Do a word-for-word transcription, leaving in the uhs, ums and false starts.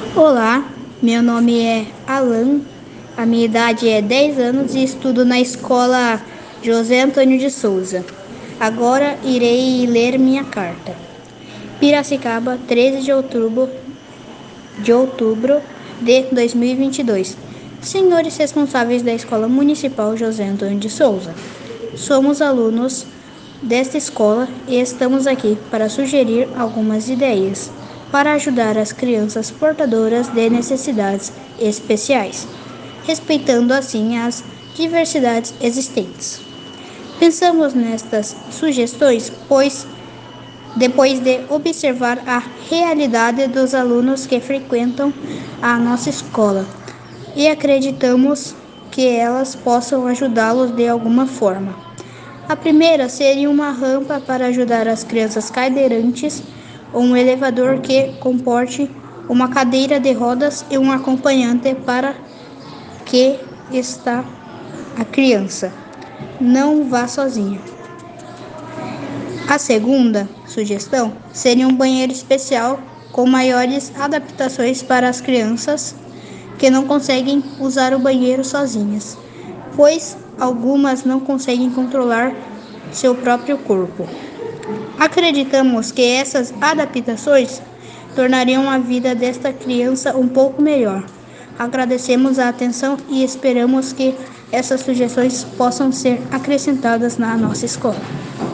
Olá, meu nome é Alan, a minha idade é dez anos e estudo na escola José Antônio de Souza. Agora irei ler minha carta. Piracicaba, treze de outubro de outubro de dois mil e vinte e dois. Senhores responsáveis da Escola Municipal José Antônio de Souza, somos alunos desta escola e estamos aqui para sugerir algumas ideias para ajudar as crianças portadoras de necessidades especiais, respeitando assim as diversidades existentes. Pensamos nestas sugestões, pois depois de observar a realidade dos alunos que frequentam a nossa escola e acreditamos que elas possam ajudá-los de alguma forma. A primeira seria uma rampa para ajudar as crianças cadeirantes ou um elevador que comporte uma cadeira de rodas e um acompanhante para que está a criança não vá sozinha. A segunda sugestão seria um banheiro especial com maiores adaptações para as crianças que não conseguem usar o banheiro sozinhas, pois algumas não conseguem controlar seu próprio corpo. Acreditamos que essas adaptações tornariam a vida desta criança um pouco melhor. Agradecemos a atenção e esperamos que essas sugestões possam ser acrescentadas na nossa escola.